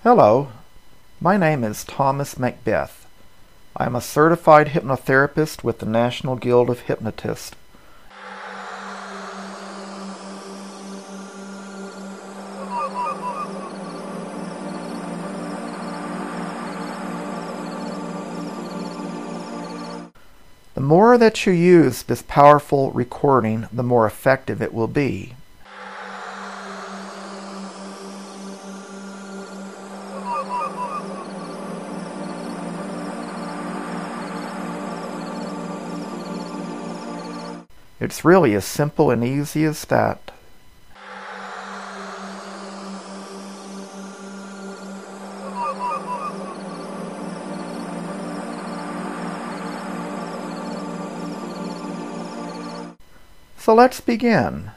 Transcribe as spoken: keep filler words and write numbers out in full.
Hello, my name is Thomas Macbeth. I am a certified hypnotherapist with the National Guild of Hypnotists. The more that you use this powerful recording, the more effective it will be. It's really as simple and easy as that. So let's begin.